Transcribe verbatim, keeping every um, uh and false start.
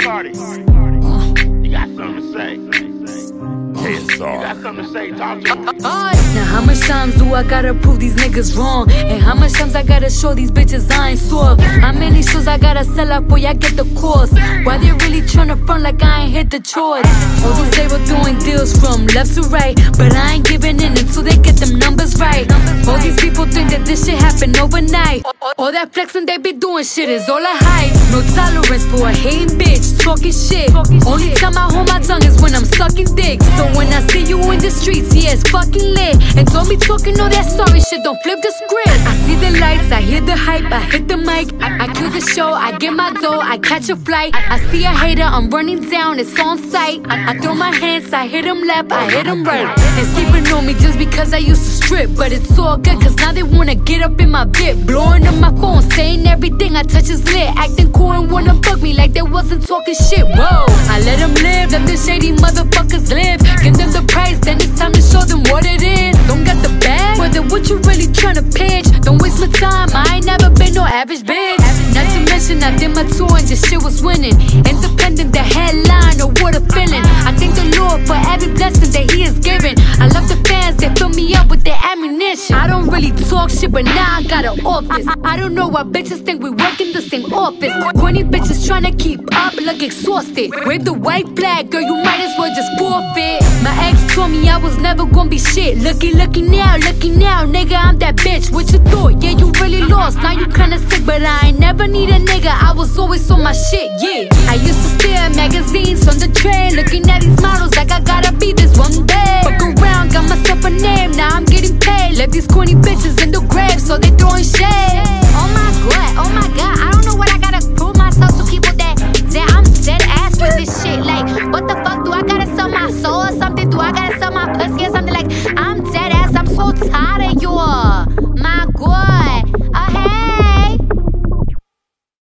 Cardi, you got something to say. You got something to say, talk to me. Now how much times do I gotta prove these niggas wrong? And how much times I gotta show these bitches I ain't soft? How many shows I gotta sell out for y'all get the course? Why they really tryna front like I ain't hit the chores? All these they were doing deals from left to right, but I ain't giving in until they get them numbers right. All these people think that this shit happened overnight. All that flexing they be doing shit is all a hype. No tolerance for a hating bitch talking shit. Only time I hold my tongue is when I'm sucking dick. So when I see you in the streets, yeah, it's fucking lit. And don't be talking all that sorry shit, don't flip the script. I see the lights, I hear the hype, I hit the mic, I, I kill the show, I get my dough, I catch a flight. I see a hater, I'm running down, it's on sight. I, I throw my hands, I hit him left, I hit him right. And sleeping on me just because I used to strip. But it's all good, cause now they wanna get up in my bit. Blowing up my phone, saying everything I touch is lit. Acting cool and wanna bug me like they wasn't talking shit. Whoa, I let them live, let the shady motherfuckers live. Give them the price, then it's time to show them what it is. Don't got the bag, well then what you really tryna pitch? Don't waste my time, I ain't never been no average bitch. Not to mention I did my tour and this shit was winning. Independent, the headline, or what a feeling. I thank the Lord for every blessing that he has given. I love the fans that fill me up with their ammunition. I don't really talk shit, but now I got an office. I don't know why bitches think we work in the same office. Twenty bitches tryna keep up, look exhausted. Wave the white flag, girl, you might as well just forfeit. My ex told me I was never gonna be shit. Looky, looky now, looky now, nigga, I'm that bitch. What you thought? Yeah, you really lost, now you kinda sick. But I ain't never need a nigga, I was always on my shit, yeah. I used to stare at magazines on the train, looking at these models like I gotta be this one day. Fuck around, got myself a name, now I'm getting paid. Left these corny bitches